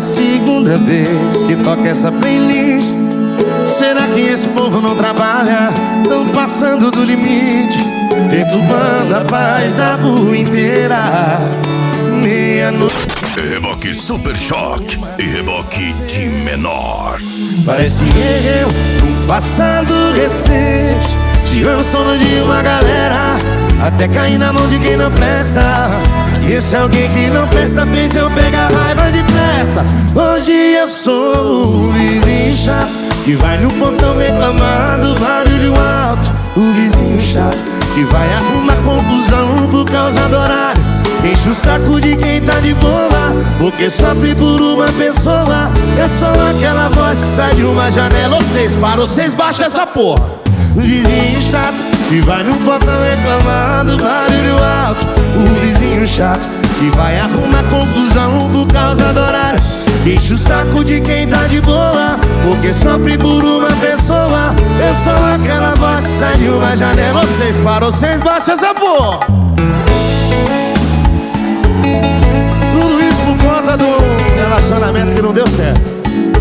segunda vez que toca essa playlist. Será que esse povo não trabalha? Tão passando do limite, perturbando a paz da rua inteira. Meia-noite. Reboque Super Choque e reboque de menor. Parece eu num passado recente, tirando o sono de uma galera, até cair na mão de quem não presta. E esse alguém que não presta fez eu pegar raiva de festa. Hoje eu sou o vizinho chato que vai no portão reclamando barulho alto. O vizinho chato que vai arrumar confusão por causa do horário. Enche o saco de quem tá de boa, porque sofre por uma pessoa. Eu sou aquela voz que sai de uma janela. Vocês param, vocês baixam essa porra. O vizinho chato que vai no portão reclamando barulho alto. O vizinho chato que vai arrumar confusão por causa do horário. Enche o saco de quem tá de boa, porque sofre por uma pessoa. Eu sou aquela voz que sai de uma janela. Vocês param, vocês baixam essa porra. Tudo isso por conta do relacionamento que não deu certo.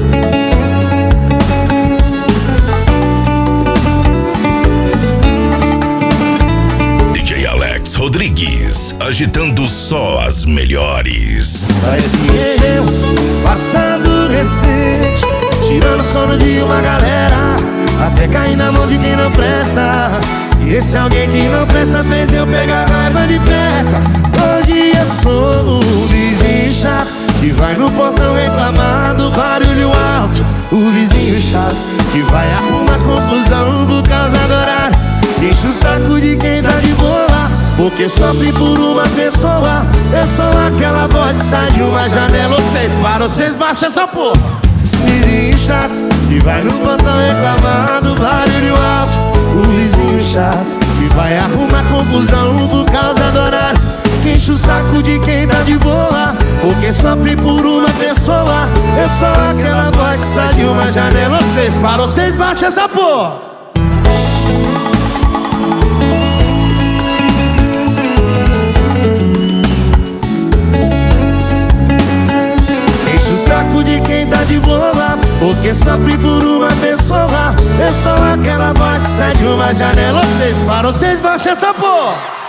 DJ Alex Rodrigues, agitando só as melhores. Parece eu, passado recente, tirando o sono de uma galera, até cair na mão de quem não presta. E esse alguém que não presta fez eu pegar raiva de festa. Hoje eu sou o vizinho chato que vai no portão reclamando barulho alto. O vizinho chato que vai arrumar confusão por causa do horário. Enche o saco de quem tá de boa, porque sofre por uma pessoa. Eu sou aquela voz que sai de uma janela. Vocês param, vocês baixam essa porra. Vizinho chato que vai no portão reclamando barulho alto. O vizinho chato que vai arrumar confusão por causa do horário. Enche o saco de quem tá de boa, porque sofre por uma pessoa. Eu sou aquela voz que sai de uma janela. Vocês param, vocês baixam essa porra. Enche o saco de quem tá de boa, porque sofre por uma pessoa. Eu sou aquela voz que sai de uma janela. Vocês param, vocês baixam essa porra.